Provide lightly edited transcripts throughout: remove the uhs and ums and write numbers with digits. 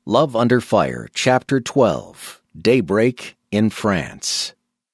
Love Under Fire, Chapter 12, Daybreak in France.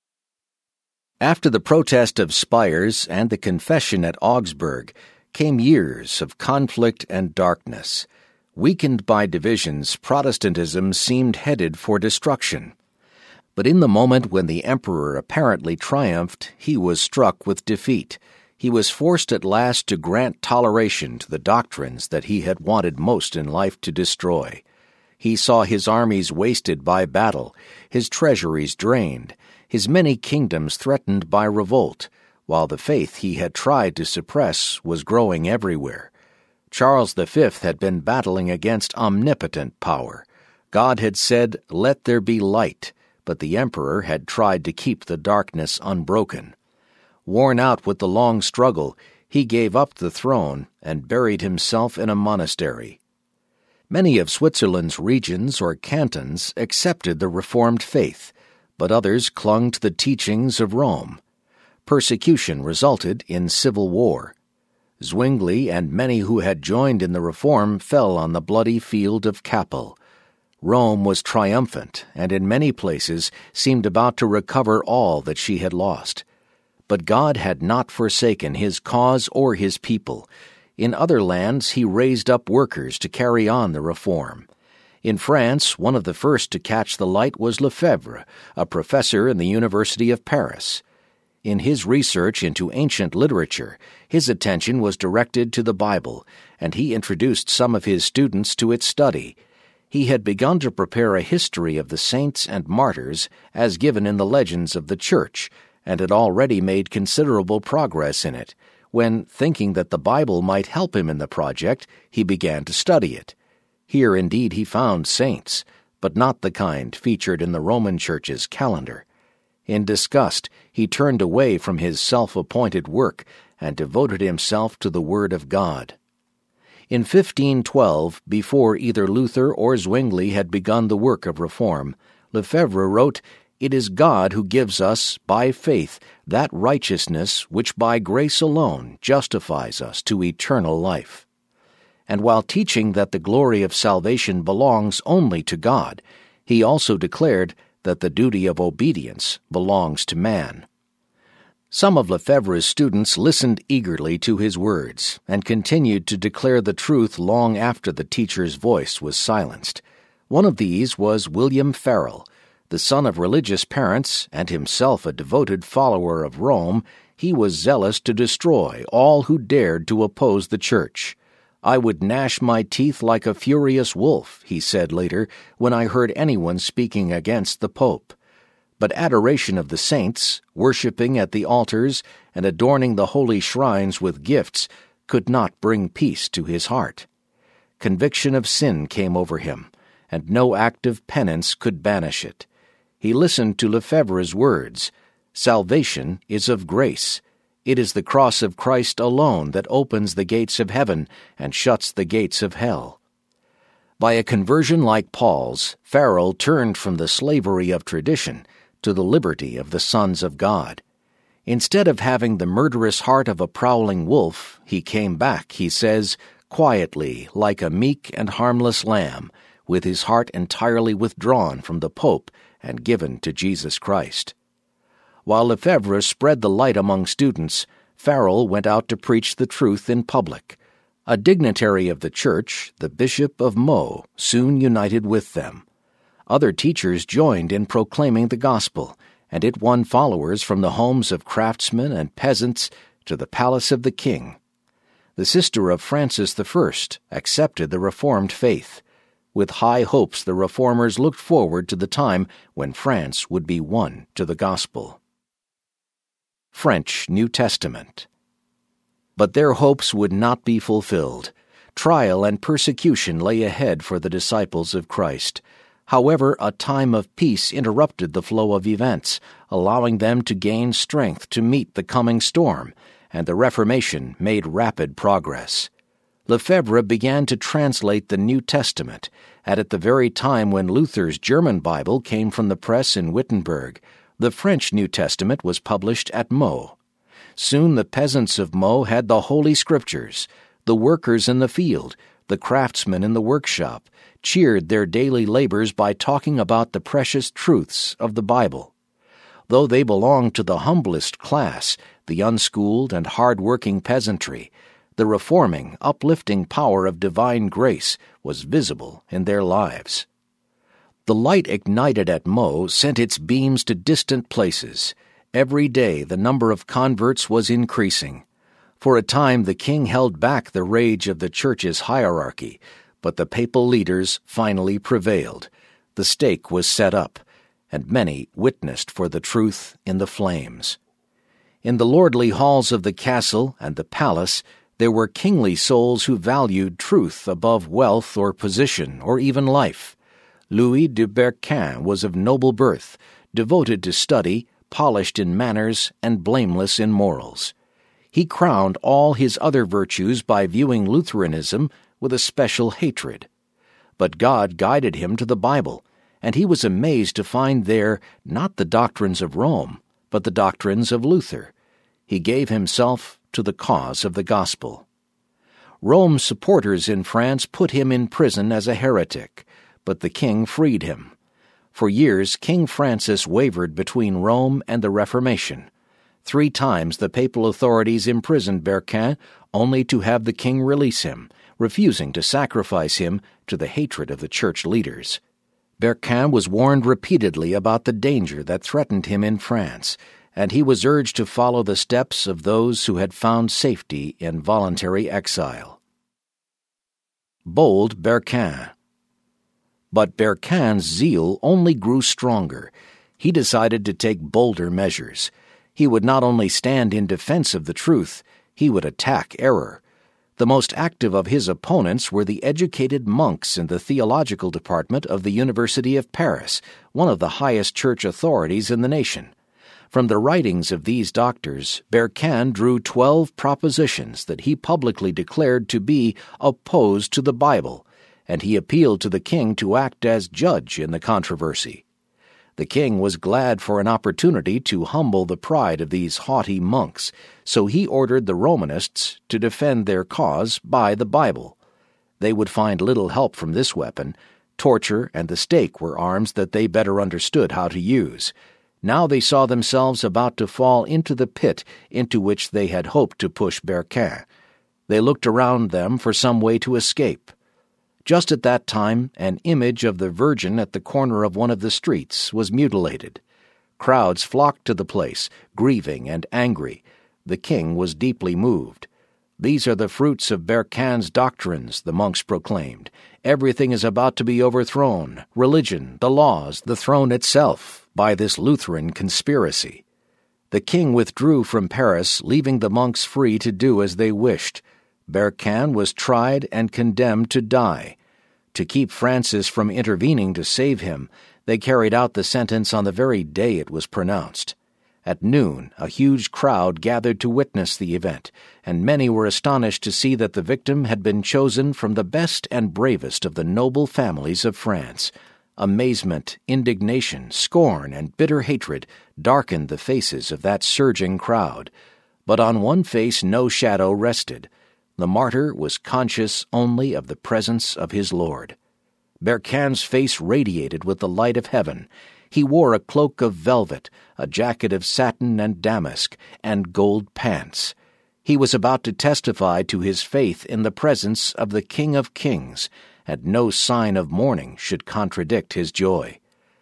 After the protest of Spires and the confession at Augsburg came years of conflict and darkness. Weakened by divisions, Protestantism seemed headed for destruction. But in the moment when the emperor apparently triumphed, he was struck with defeat. He was forced at last to grant toleration to the doctrines that he had wanted most in life to destroy. He saw his armies wasted by battle, his treasuries drained, his many kingdoms threatened by revolt, while the faith he had tried to suppress was growing everywhere. Charles V had been battling against omnipotent power. God had said, "Let there be light," but the emperor had tried to keep the darkness unbroken. Worn out with the long struggle, he gave up the throne and buried himself in a monastery. Many of Switzerland's regions or cantons accepted the Reformed faith, but others clung to the teachings of Rome. Persecution resulted in civil war. Zwingli and many who had joined in the Reform fell on the bloody field of Kappel. Rome was triumphant and in many places seemed about to recover all that she had lost. But God had not forsaken his cause or his people. In other lands, he raised up workers to carry on the reform. In France, one of the first to catch the light was Lefebvre, a professor in the University of Paris. In his research into ancient literature, his attention was directed to the Bible, and he introduced some of his students to its study. He had begun to prepare a history of the saints and martyrs as given in the legends of the Church, and had already made considerable progress in it, when, thinking that the Bible might help him in the project, he began to study it. Here indeed he found saints, but not the kind featured in the Roman Church's calendar. In disgust, he turned away from his self-appointed work and devoted himself to the Word of God. In 1512, before either Luther or Zwingli had begun the work of reform, Lefebvre wrote, "It is God who gives us, by faith, that righteousness which by grace alone justifies us to eternal life." And while teaching that the glory of salvation belongs only to God, he also declared that the duty of obedience belongs to man. Some of Lefebvre's students listened eagerly to his words and continued to declare the truth long after the teacher's voice was silenced. One of these was William Farel. The son of religious parents and himself a devoted follower of Rome, he was zealous to destroy all who dared to oppose the Church. "I would gnash my teeth like a furious wolf," he said later, "when I heard anyone speaking against the Pope." But adoration of the saints, worshipping at the altars, and adorning the holy shrines with gifts could not bring peace to his heart. Conviction of sin came over him, and no act of penance could banish it. He listened to Lefebvre's words, "Salvation is of grace. It is the cross of Christ alone that opens the gates of heaven and shuts the gates of hell." By a conversion like Paul's, Farel turned from the slavery of tradition to the liberty of the sons of God. Instead of having the murderous heart of a prowling wolf, he came back, he says, quietly, like a meek and harmless lamb, with his heart entirely withdrawn from the Pope and given to Jesus Christ. While Lefebvre spread the light among students, Farel went out to preach the truth in public. A dignitary of the Church, the Bishop of Meaux, soon united with them. Other teachers joined in proclaiming the gospel, and it won followers from the homes of craftsmen and peasants to the palace of the king. The sister of Francis I accepted the Reformed faith. With high hopes, the Reformers looked forward to the time when France would be won to the gospel. French New Testament. But their hopes would not be fulfilled. Trial and persecution lay ahead for the disciples of Christ. However, a time of peace interrupted the flow of events, allowing them to gain strength to meet the coming storm, and the Reformation made rapid progress. Lefebvre began to translate the New Testament, and at the very time when Luther's German Bible came from the press in Wittenberg, the French New Testament was published at Meaux. Soon the peasants of Meaux had the Holy Scriptures, the workers in the field, the craftsmen in the workshop, cheered their daily labors by talking about the precious truths of the Bible. Though they belonged to the humblest class, the unschooled and hard-working peasantry, the reforming, uplifting power of divine grace was visible in their lives. The light ignited at Meaux sent its beams to distant places. Every day the number of converts was increasing. For a time the king held back the rage of the church's hierarchy, but the papal leaders finally prevailed. The stake was set up, and many witnessed for the truth in the flames. In the lordly halls of the castle and the palace, there were kingly souls who valued truth above wealth or position or even life. Louis de Berquin was of noble birth, devoted to study, polished in manners, and blameless in morals. He crowned all his other virtues by viewing Lutheranism with a special hatred. But God guided him to the Bible, and he was amazed to find there not the doctrines of Rome, but the doctrines of Luther. He gave himself to the cause of the gospel. Rome's supporters in France put him in prison as a heretic, but the king freed him. For years, King Francis wavered between Rome and the Reformation. 3 times the papal authorities imprisoned Berquin, only to have the king release him, refusing to sacrifice him to the hatred of the church leaders. Berquin was warned repeatedly about the danger that threatened him in France, and he was urged to follow the steps of those who had found safety in voluntary exile. Bold Berquin. But Berquin's zeal only grew stronger. He decided to take bolder measures. He would not only stand in defense of the truth, he would attack error. The most active of his opponents were the educated monks in the theological department of the University of Paris, one of the highest church authorities in the nation. From the writings of these doctors, Berquin drew 12 propositions that he publicly declared to be opposed to the Bible, and he appealed to the king to act as judge in the controversy. The king was glad for an opportunity to humble the pride of these haughty monks, so he ordered the Romanists to defend their cause by the Bible. They would find little help from this weapon. Torture and the stake were arms that they better understood how to use. Now they saw themselves about to fall into the pit into which they had hoped to push Berquin. They looked around them for some way to escape. Just at that time, an image of the Virgin at the corner of one of the streets was mutilated. Crowds flocked to the place, grieving and angry. The king was deeply moved. "These are the fruits of Berquin's doctrines," the monks proclaimed. "Everything is about to be overthrown, religion, the laws, the throne itself, by this Lutheran conspiracy." The king withdrew from Paris, leaving the monks free to do as they wished. Berquin was tried and condemned to die. To keep Francis from intervening to save him, they carried out the sentence on the very day it was pronounced. At noon, a huge crowd gathered to witness the event, and many were astonished to see that the victim had been chosen from the best and bravest of the noble families of France. Amazement, indignation, scorn, and bitter hatred darkened the faces of that surging crowd. But on one face no shadow rested. The martyr was conscious only of the presence of his Lord. Berquin's face radiated with the light of heaven. He wore a cloak of velvet, a jacket of satin and damask, and gold pants. He was about to testify to his faith in the presence of the King of Kings, and no sign of mourning should contradict his joy.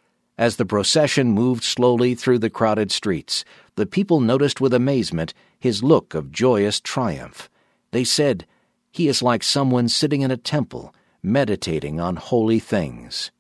As the procession moved slowly through the crowded streets, the people noticed with amazement his look of joyous triumph. They said, "He is like someone sitting in a temple, meditating on holy things."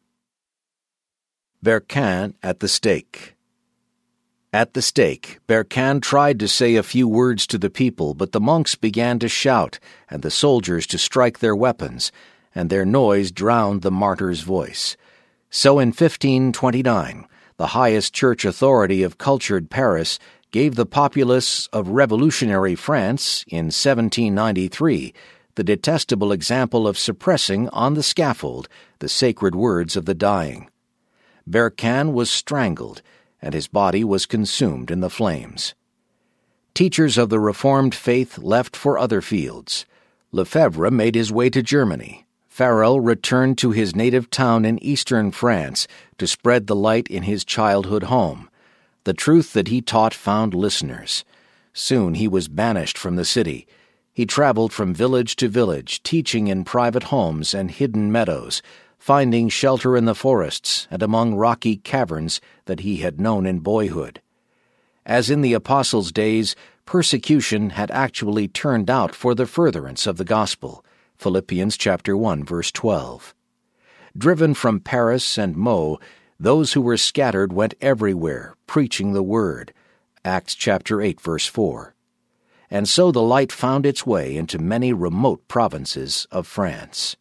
Berquin at the stake. At the stake, Berquin tried to say a few words to the people, but the monks began to shout, and the soldiers to strike their weapons, and their noise drowned the martyr's voice. So in 1529, the highest church authority of cultured Paris gave the populace of revolutionary France in 1793 the detestable example of suppressing on the scaffold the sacred words of the dying. Berquin was strangled, and his body was consumed in the flames. Teachers of the Reformed faith left for other fields. Lefebvre made his way to Germany. Farel returned to his native town in eastern France to spread the light in his childhood home. The truth that he taught found listeners. Soon he was banished from the city. He traveled from village to village, teaching in private homes and hidden meadows, finding shelter in the forests and among rocky caverns that he had known in boyhood. As in the apostles' days, persecution had actually turned out for the furtherance of the gospel. Philippians chapter 1, verse 12. Driven from Paris and Meaux, those who were scattered went everywhere, preaching the word. Acts chapter 8, verse 4. And so the light found its way into many remote provinces of France.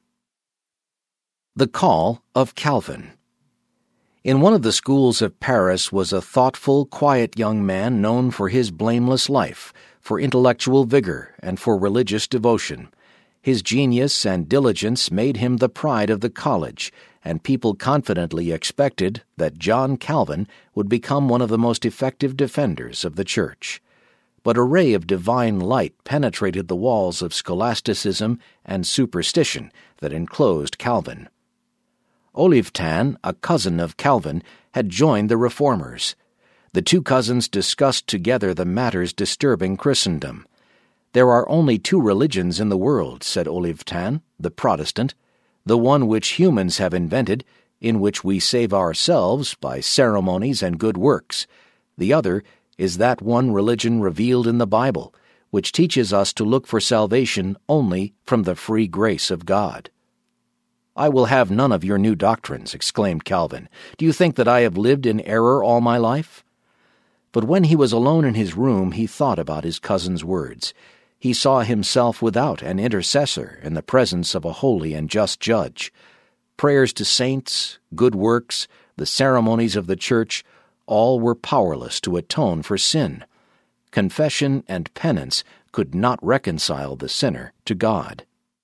The call of Calvin. In one of the schools of Paris was a thoughtful, quiet young man known for his blameless life, for intellectual vigor, and for religious devotion. His genius and diligence made him the pride of the college, and people confidently expected that John Calvin would become one of the most effective defenders of the Church. But a ray of divine light penetrated the walls of scholasticism and superstition that enclosed Calvin. Olivetan, a cousin of Calvin, had joined the Reformers. The two cousins discussed together the matters disturbing Christendom. "There are only two religions in the world," said Olivetan, the Protestant, "the one which humans have invented, in which we save ourselves by ceremonies and good works. The other is that one religion revealed in the Bible, which teaches us to look for salvation only from the free grace of God." "I will have none of your new doctrines," exclaimed Calvin. "Do you think that I have lived in error all my life?" But when he was alone in his room, he thought about his cousin's words. He saw himself without an intercessor in the presence of a holy and just judge. Prayers to saints, good works, the ceremonies of the Church, all were powerless to atone for sin. Confession and penance could not reconcile the sinner to God.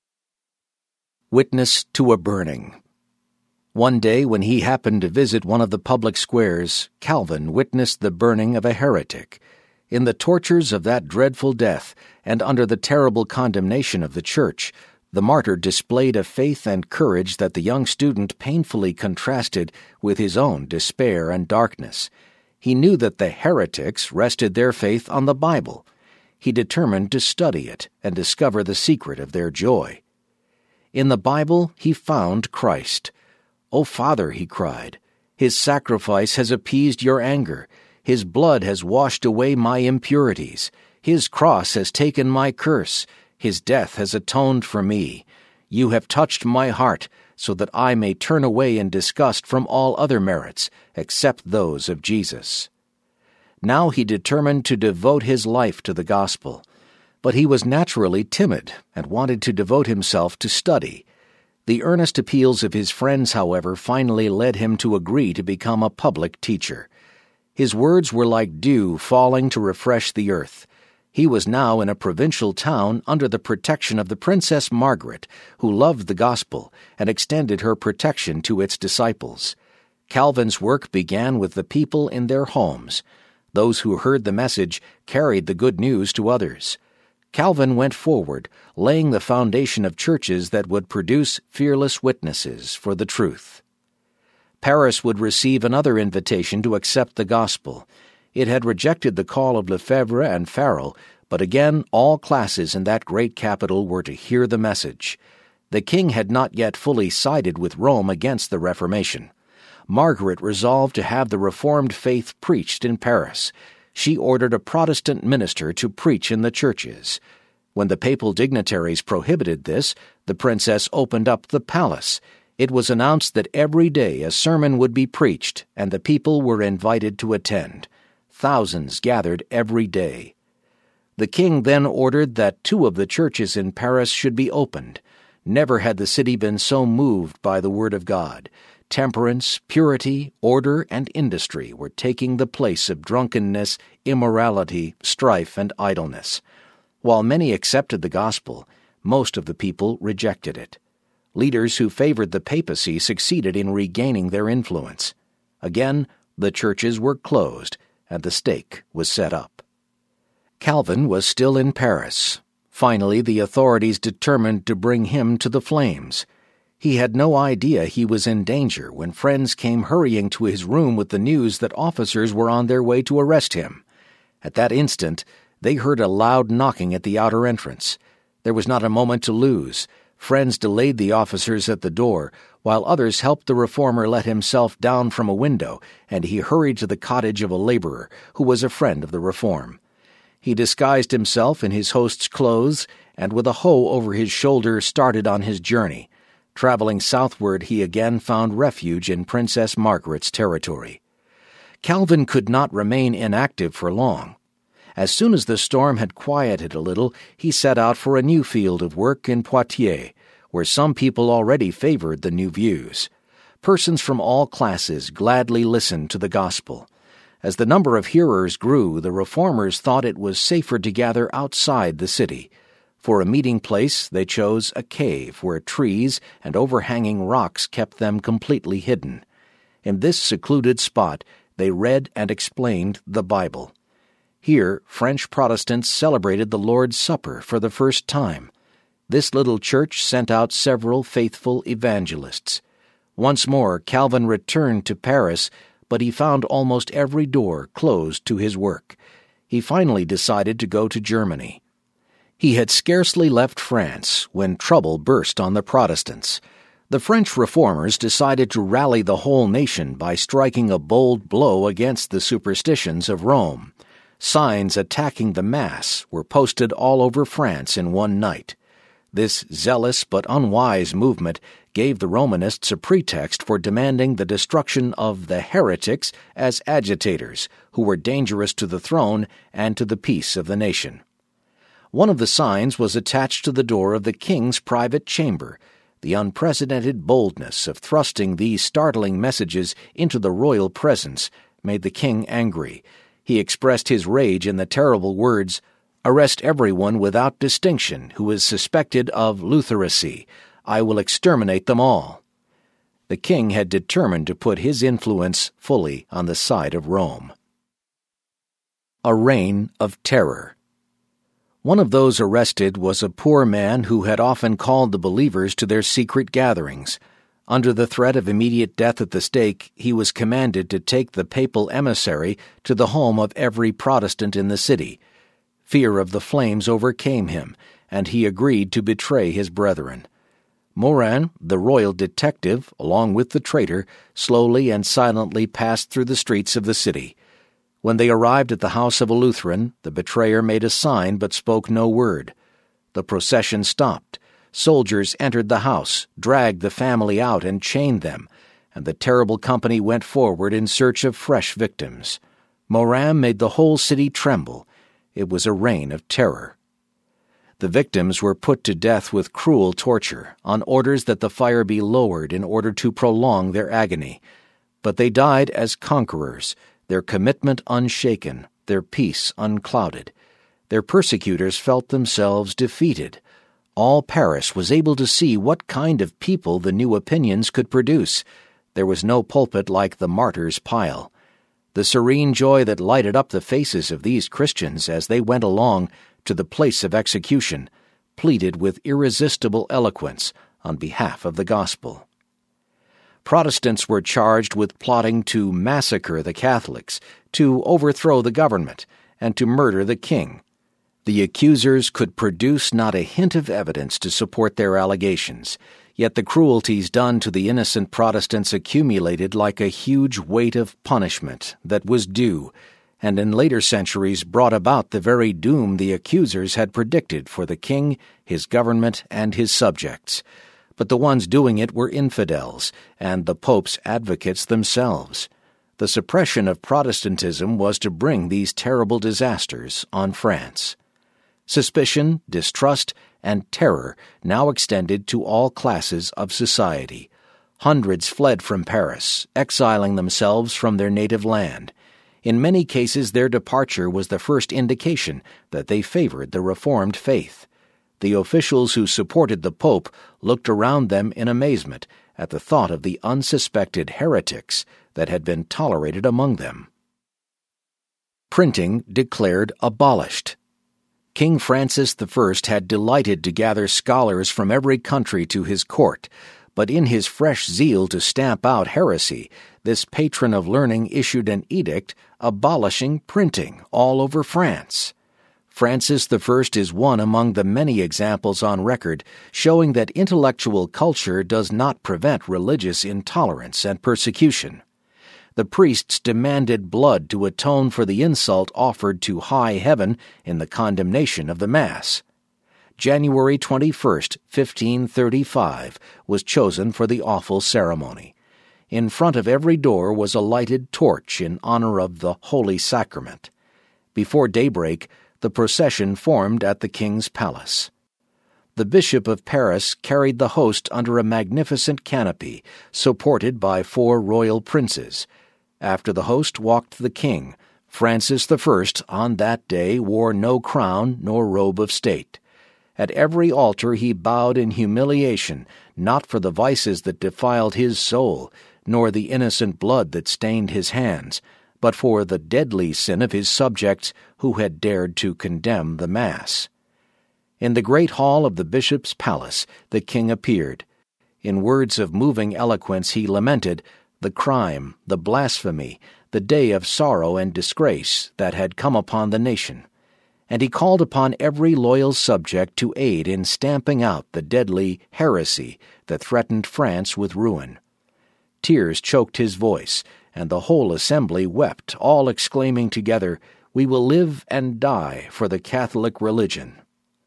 Witness to a burning. One day, when he happened to visit one of the public squares, Calvin witnessed the burning of a heretic. In the tortures of that dreadful death, and under the terrible condemnation of the Church, the martyr displayed a faith and courage that the young student painfully contrasted with his own despair and darkness. He knew that the heretics rested their faith on the Bible. He determined to study it and discover the secret of their joy. In the Bible he found Christ. "O Father," he cried, "his sacrifice has appeased your anger. His blood has washed away my impurities. His cross has taken my curse. His death has atoned for me. You have touched my heart, so that I may turn away in disgust from all other merits, except those of Jesus." Now he determined to devote his life to the gospel. But he was naturally timid and wanted to devote himself to study. The earnest appeals of his friends, however, finally led him to agree to become a public teacher. His words were like dew falling to refresh the earth. He was now in a provincial town under the protection of the Princess Margaret, who loved the gospel and extended her protection to its disciples. Calvin's work began with the people in their homes. Those who heard the message carried the good news to others. Calvin went forward, laying the foundation of churches that would produce fearless witnesses for the truth. Paris would receive another invitation to accept the gospel. It had rejected the call of Lefebvre and Farel, but again all classes in that great capital were to hear the message. The king had not yet fully sided with Rome against the Reformation. Margaret resolved to have the Reformed faith preached in Paris. She ordered a Protestant minister to preach in the churches. When the papal dignitaries prohibited this, the princess opened up the palace. It was announced that every day a sermon would be preached, and the people were invited to attend. Thousands gathered every day. The king then ordered that 2 of the churches in Paris should be opened. Never had the city been so moved by the word of God. Temperance, purity, order, and industry were taking the place of drunkenness, immorality, strife, and idleness. While many accepted the gospel, most of the people rejected it. Leaders who favored the papacy succeeded in regaining their influence. Again, the churches were closed, and the stake was set up. Calvin was still in Paris. Finally, the authorities determined to bring him to the flames. He had no idea he was in danger when friends came hurrying to his room with the news that officers were on their way to arrest him. At that instant, they heard a loud knocking at the outer entrance. There was not a moment to lose. Friends delayed the officers at the door, while others helped the reformer let himself down from a window, and he hurried to the cottage of a laborer who was a friend of the reform. He disguised himself in his host's clothes, and with a hoe over his shoulder started on his journey. Traveling southward, he again found refuge in Princess Margaret's territory. Calvin could not remain inactive for long. As soon as the storm had quieted a little, he set out for a new field of work in Poitiers, where some people already favored the new views. Persons from all classes gladly listened to the gospel. As the number of hearers grew, the reformers thought it was safer to gather outside the city. For a meeting place, they chose a cave where trees and overhanging rocks kept them completely hidden. In this secluded spot, they read and explained the Bible. Here, French Protestants celebrated the Lord's Supper for the first time. This little church sent out several faithful evangelists. Once more, Calvin returned to Paris, but he found almost every door closed to his work. He finally decided to go to Germany. He had scarcely left France when trouble burst on the Protestants. The French reformers decided to rally the whole nation by striking a bold blow against the superstitions of Rome. Signs attacking the Mass were posted all over France in one night. This zealous but unwise movement gave the Romanists a pretext for demanding the destruction of the heretics as agitators who were dangerous to the throne and to the peace of the nation. One of the signs was attached to the door of the king's private chamber. The unprecedented boldness of thrusting these startling messages into the royal presence made the king angry. He expressed his rage in the terrible words, "Arrest everyone without distinction who is suspected of Lutheracy. I will exterminate them all." The king had determined to put his influence fully on the side of Rome. A reign of terror. One of those arrested was a poor man who had often called the believers to their secret gatherings. Under the threat of immediate death at the stake, he was commanded to take the papal emissary to the home of every Protestant in the city. Fear of the flames overcame him, and he agreed to betray his brethren. Morin, the royal detective, along with the traitor, slowly and silently passed through the streets of the city. When they arrived at the house of a Lutheran, the betrayer made a sign but spoke no word. The procession stopped. Soldiers entered the house, dragged the family out, and chained them, and the terrible company went forward in search of fresh victims. Morin made the whole city tremble. It was a reign of terror. The victims were put to death with cruel torture, on orders that the fire be lowered in order to prolong their agony. But they died as conquerors, their commitment unshaken, their peace unclouded. Their persecutors felt themselves defeated. All Paris was able to see what kind of people the new opinions could produce. There was no pulpit like the martyrs' pile. The serene joy that lighted up the faces of these Christians as they went along to the place of execution pleaded with irresistible eloquence on behalf of the gospel. Protestants were charged with plotting to massacre the Catholics, to overthrow the government, and to murder the king. The accusers could produce not a hint of evidence to support their allegations, yet the cruelties done to the innocent Protestants accumulated like a huge weight of punishment that was due, and in later centuries brought about the very doom the accusers had predicted for the king, his government, and his subjects. But the ones doing it were infidels, and the Pope's advocates themselves. The suppression of Protestantism was to bring these terrible disasters on France. Suspicion, distrust, and terror now extended to all classes of society. Hundreds fled from Paris, exiling themselves from their native land. In many cases, their departure was the first indication that they favored the Reformed faith. The officials who supported the Pope looked around them in amazement at the thought of the unsuspected heretics that had been tolerated among them. Printing declared abolished. King Francis I had delighted to gather scholars from every country to his court, But in his fresh zeal to stamp out heresy, this patron of learning issued an edict abolishing printing all over France. Francis I is one among the many examples on record showing that intellectual culture does not prevent religious intolerance and persecution. The priests demanded blood to atone for the insult offered to high heaven in the condemnation of the Mass. January 21, 1535, was chosen for the awful ceremony. In front of every door was a lighted torch in honor of the Holy Sacrament. Before daybreak, the procession formed at the king's palace. The Bishop of Paris carried the host under a magnificent canopy, supported by 4 royal princes. After the host walked the king. Francis I on that day wore no crown nor robe of state. At every altar he bowed in humiliation, not for the vices that defiled his soul, nor the innocent blood that stained his hands, but for the deadly sin of his subjects who had dared to condemn the Mass. In the great hall of the bishop's palace the king appeared. In words of moving eloquence he lamented the crime, the blasphemy, the day of sorrow and disgrace that had come upon the nation. And he called upon every loyal subject to aid in stamping out the deadly heresy that threatened France with ruin. Tears choked his voice, and the whole assembly wept, all exclaiming together, "We will live and die for the Catholic religion."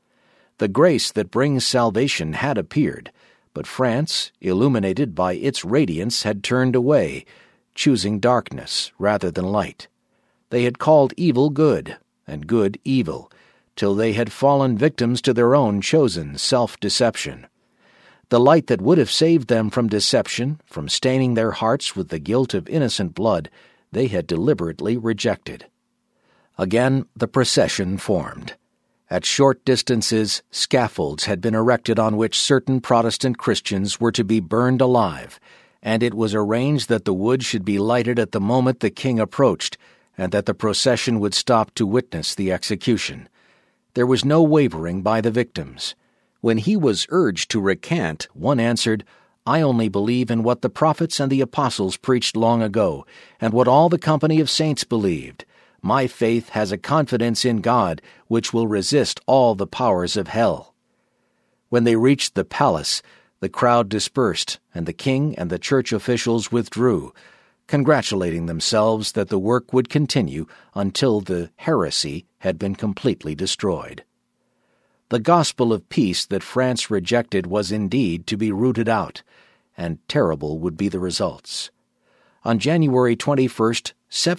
The grace that brings salvation had appeared, but France, illuminated by its radiance, had turned away, choosing darkness rather than light. They had called evil good, and good evil, till they had fallen victims to their own chosen self-deception. The light that would have saved them from deception, from staining their hearts with the guilt of innocent blood, they had deliberately rejected. Again the procession formed. At short distances, scaffolds had been erected on which certain Protestant Christians were to be burned alive, and it was arranged that the wood should be lighted at the moment the king approached, and that the procession would stop to witness the execution. There was no wavering by the victims. When he was urged to recant, one answered, "I only believe in what the prophets and the apostles preached long ago, and what all the company of saints believed. My faith has a confidence in God which will resist all the powers of hell." When they reached the palace, the crowd dispersed, and the king and the church officials withdrew, congratulating themselves that the work would continue until the heresy had been completely destroyed. The gospel of peace that France rejected was indeed to be rooted out, and terrible would be the results. On January 21,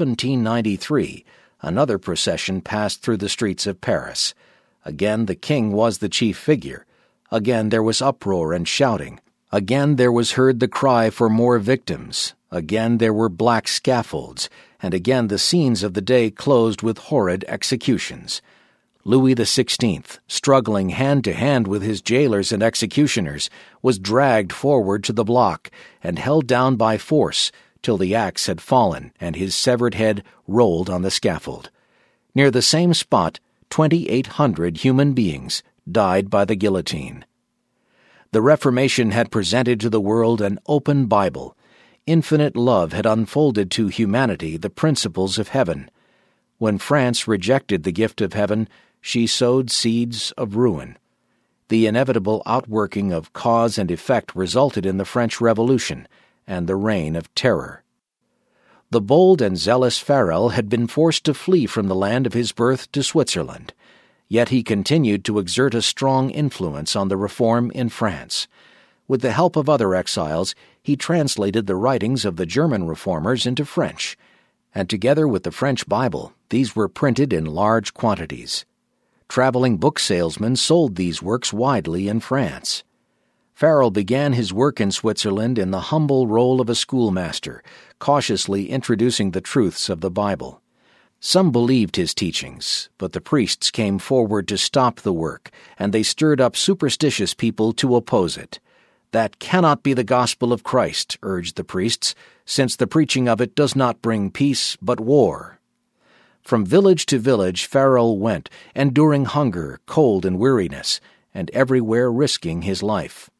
1793, another procession passed through the streets of Paris. Again the king was the chief figure. Again there was uproar and shouting. Again there was heard the cry for more victims. Again there were black scaffolds, and again the scenes of the day closed with horrid executions. Louis XVI, struggling hand-to-hand with his jailers and executioners, was dragged forward to the block and held down by force till the axe had fallen and his severed head rolled on the scaffold. Near the same spot, 2,800 human beings died by the guillotine. The Reformation had presented to the world an open Bible. Infinite love had unfolded to humanity the principles of heaven. When France rejected the gift of heaven, she sowed seeds of ruin. The inevitable outworking of cause and effect resulted in the French Revolution and the Reign of Terror. The bold and zealous Farel had been forced to flee from the land of his birth to Switzerland, yet he continued to exert a strong influence on the reform in France. With the help of other exiles, he translated the writings of the German reformers into French, and together with the French Bible, these were printed in large quantities. Traveling book salesmen sold these works widely in France. Farel began his work in Switzerland in the humble role of a schoolmaster, cautiously introducing the truths of the Bible. Some believed his teachings, but the priests came forward to stop the work, and they stirred up superstitious people to oppose it. "That cannot be the gospel of Christ," urged the priests, "since the preaching of it does not bring peace but war." From village to village Farel went, enduring hunger, cold, and weariness, and everywhere risking his life.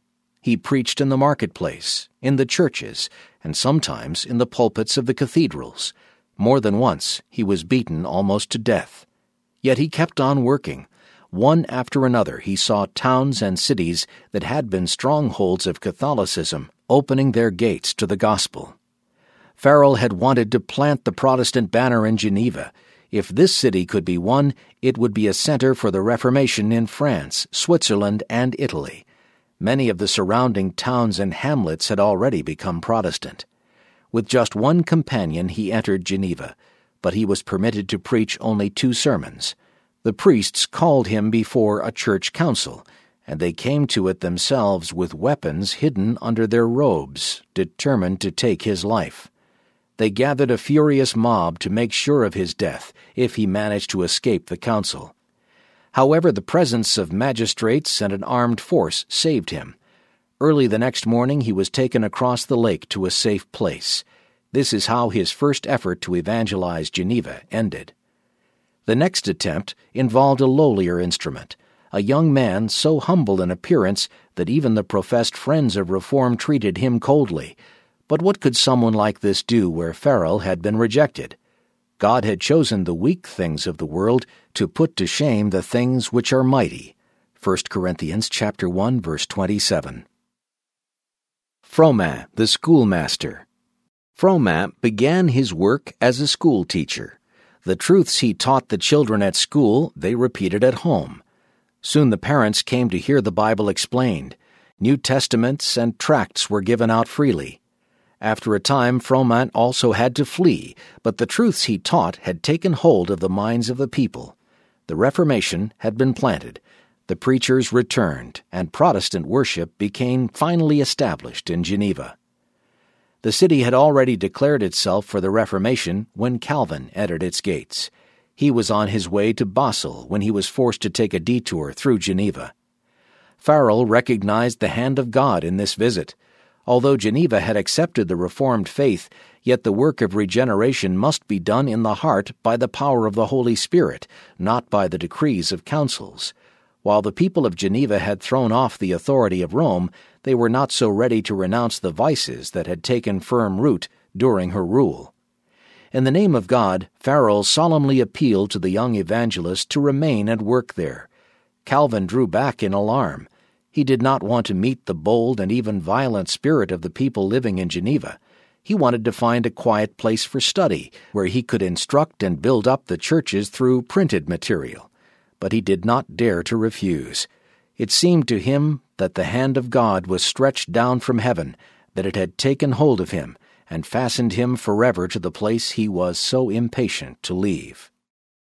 He preached in the marketplace, in the churches, and sometimes in the pulpits of the cathedrals. More than once he was beaten almost to death. Yet he kept on working. One after another he saw towns and cities that had been strongholds of Catholicism opening their gates to the gospel. Farel had wanted to plant the Protestant banner in Geneva. If this city could be won, it would be a center for the Reformation in France, Switzerland, and Italy. Many of the surrounding towns and hamlets had already become Protestant. With just one companion he entered Geneva, but he was permitted to preach only 2 sermons. The priests called him before a church council, and they came to it themselves with weapons hidden under their robes, determined to take his life. They gathered a furious mob to make sure of his death if he managed to escape the council. However, the presence of magistrates and an armed force saved him. Early the next morning he was taken across the lake to a safe place. This is how his first effort to evangelize Geneva ended. The next attempt involved a lowlier instrument, a young man so humble in appearance that even the professed friends of reform treated him coldly. But what could someone like this do where Farel had been rejected? God had chosen the weak things of the world to put to shame the things which are mighty. 1 Corinthians chapter 1, verse 27. Froment, the schoolmaster. Froment began his work as a school teacher. The truths he taught the children at school, they repeated at home. Soon the parents came to hear the Bible explained. New Testaments and tracts were given out freely. After a time, Froment also had to flee, but the truths he taught had taken hold of the minds of the people. The Reformation had been planted. The preachers returned, and Protestant worship became finally established in Geneva. The city had already declared itself for the Reformation when Calvin entered its gates. He was on his way to Basel when he was forced to take a detour through Geneva. Farel recognized the hand of God in this visit. Although Geneva had accepted the Reformed faith, yet the work of regeneration must be done in the heart by the power of the Holy Spirit, not by the decrees of councils. While the people of Geneva had thrown off the authority of Rome, they were not so ready to renounce the vices that had taken firm root during her rule. In the name of God, Farel solemnly appealed to the young evangelist to remain and work there. Calvin drew back in alarm. He did not want to meet the bold and even violent spirit of the people living in Geneva. He wanted to find a quiet place for study, where he could instruct and build up the churches through printed material. But he did not dare to refuse. It seemed to him that the hand of God was stretched down from heaven, that it had taken hold of him, and fastened him forever to the place he was so impatient to leave.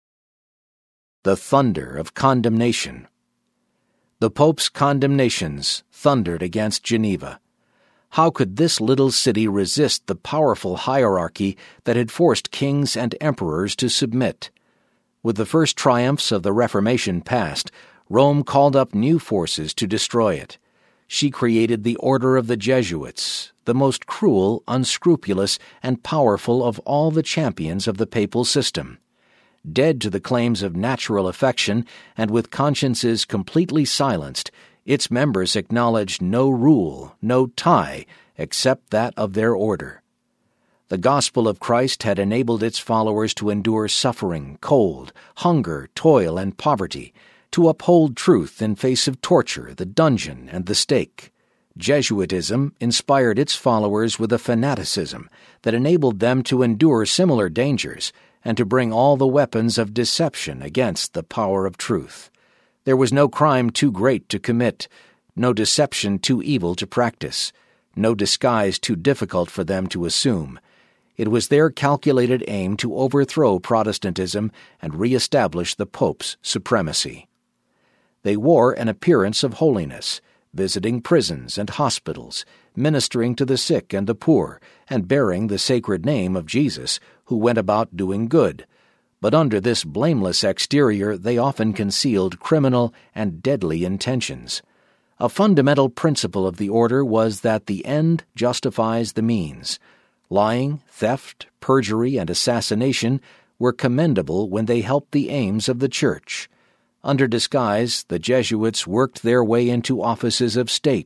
The thunder of condemnation. The Pope's condemnations thundered against Geneva. How could this little city resist the powerful hierarchy that had forced kings and emperors to submit? With the first triumphs of the Reformation past, Rome called up new forces to destroy it. She created the Order of the Jesuits, the most cruel, unscrupulous, and powerful of all the champions of the papal system. Dead to the claims of natural affection and with consciences completely silenced, its members acknowledged no rule, no tie, except that of their order. The gospel of Christ had enabled its followers to endure suffering, cold, hunger, toil, and poverty, to uphold truth in face of torture, the dungeon, and the stake. Jesuitism inspired its followers with a fanaticism that enabled them to endure similar dangers and to bring all the weapons of deception against the power of truth. There was no crime too great to commit, no deception too evil to practice, no disguise too difficult for them to assume. It was their calculated aim to overthrow Protestantism and re-establish the Pope's supremacy. They wore an appearance of holiness, visiting prisons and hospitals, ministering to the sick and the poor, and bearing the sacred name of Jesus, who went about doing good. But under this blameless exterior they often concealed criminal and deadly intentions. A fundamental principle of the order was that the end justifies the means. Lying, theft, perjury, and assassination were commendable when they helped the aims of the Church. Under disguise, the Jesuits worked their way into offices of state,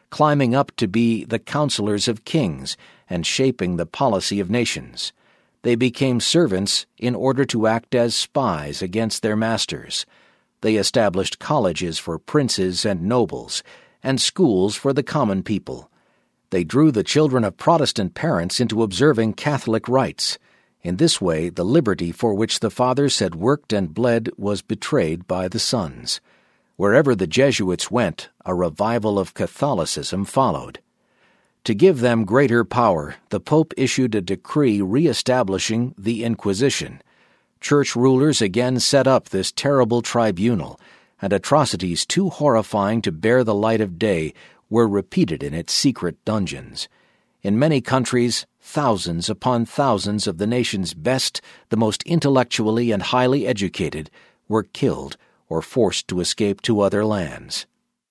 climbing up to be the counselors of kings and shaping the policy of nations. They became servants in order to act as spies against their masters. They established colleges for princes and nobles, and schools for the common people. They drew the children of Protestant parents into observing Catholic rites. In this way, the liberty for which the fathers had worked and bled was betrayed by the sons. Wherever the Jesuits went, a revival of Catholicism followed. To give them greater power, the Pope issued a decree re-establishing the Inquisition. Church rulers again set up this terrible tribunal, and atrocities too horrifying to bear the light of day were repeated in its secret dungeons. In many countries, thousands upon thousands of the nation's best, the most intellectually and highly educated, were killed or forced to escape to other lands.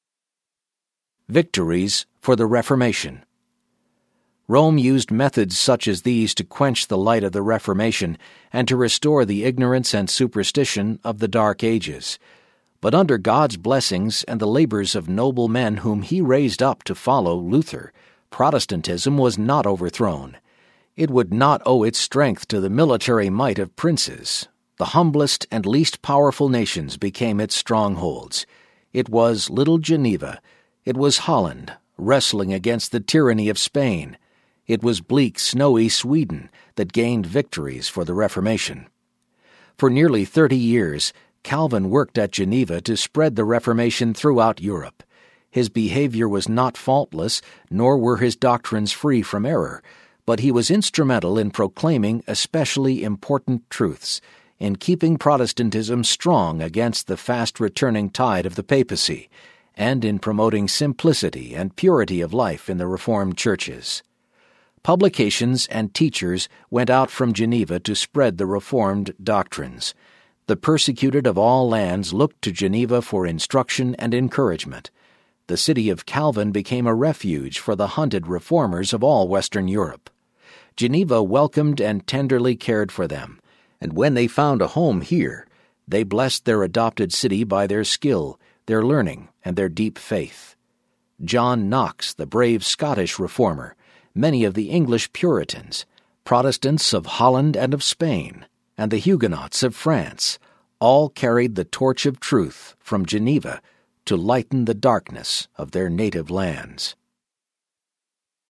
Victories for the Reformation. Rome used methods such as these to quench the light of the Reformation and to restore the ignorance and superstition of the Dark Ages. But under God's blessings and the labors of noble men whom he raised up to follow Luther, Protestantism was not overthrown. It would not owe its strength to the military might of princes. The humblest and least powerful nations became its strongholds. It was little Geneva. It was Holland, wrestling against the tyranny of Spain. It was bleak, snowy Sweden that gained victories for the Reformation. For nearly 30 years, Calvin worked at Geneva to spread the Reformation throughout Europe. His behavior was not faultless, nor were his doctrines free from error, but he was instrumental in proclaiming especially important truths, in keeping Protestantism strong against the fast-returning tide of the papacy, and in promoting simplicity and purity of life in the Reformed churches. Publications and teachers went out from Geneva to spread the Reformed doctrines. The persecuted of all lands looked to Geneva for instruction and encouragement. The city of Calvin became a refuge for the hunted reformers of all Western Europe. Geneva welcomed and tenderly cared for them, and when they found a home here, they blessed their adopted city by their skill, their learning, and their deep faith. John Knox, the brave Scottish reformer, many of the English Puritans, Protestants of Holland and of Spain, and the Huguenots of France, all carried the torch of truth from Geneva to lighten the darkness of their native lands.